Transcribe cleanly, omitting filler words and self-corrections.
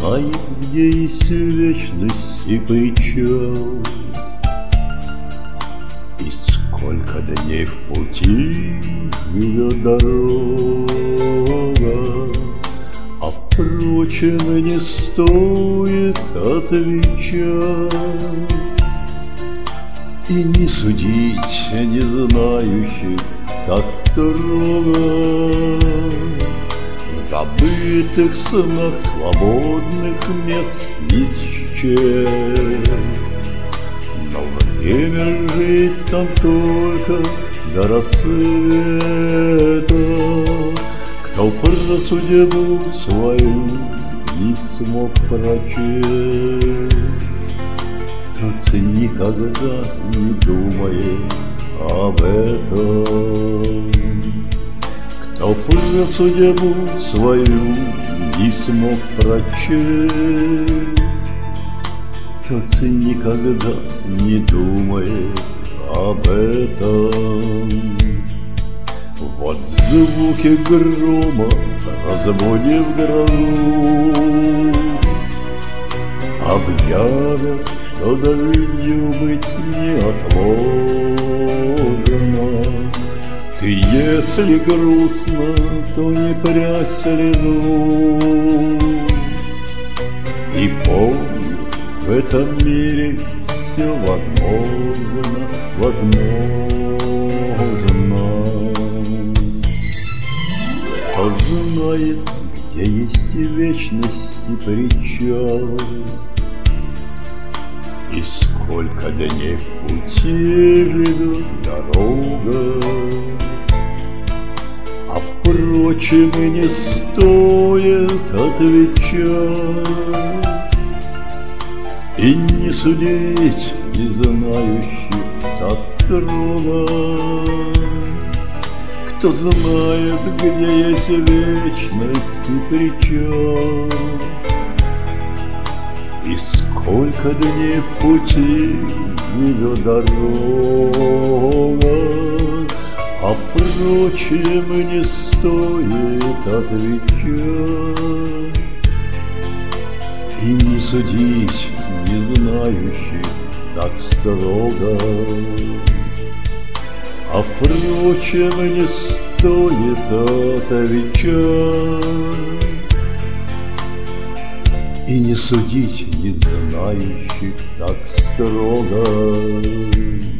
знает, где есть вечность и причал. И сколько дней в пути ведет дорога, а впрочем, не стоит отвечать. И не судить не знающих так строго. В забытых снах свободных мест ни с чем. Но время жить там только до рассвета. Кто про судьбу свою не смог прочесть, тот никогда не думает об этом. Кто про судьбу свою не смог прочесть, тот никогда не думает об этом. Вот звуки грома, разбудив грозу, объявят, что дождю быть неотложно. Ты, если грустно, то не прячь слезу. И помни, в этом мире все возможно, возможно. Кто знает, где есть вечность и причал, и сколько дней в пути живет дорога, а впрочем, и не стоит отвечать. И не судить не знающих так строго. Кто знает, где есть вечность и причал, и сколько дней в пути ведет дорога, а впрочем, не стоит отвечать. И не судить не знающих так строго, а впрочем, не стоит отвечать. И не судить не знающих так строго.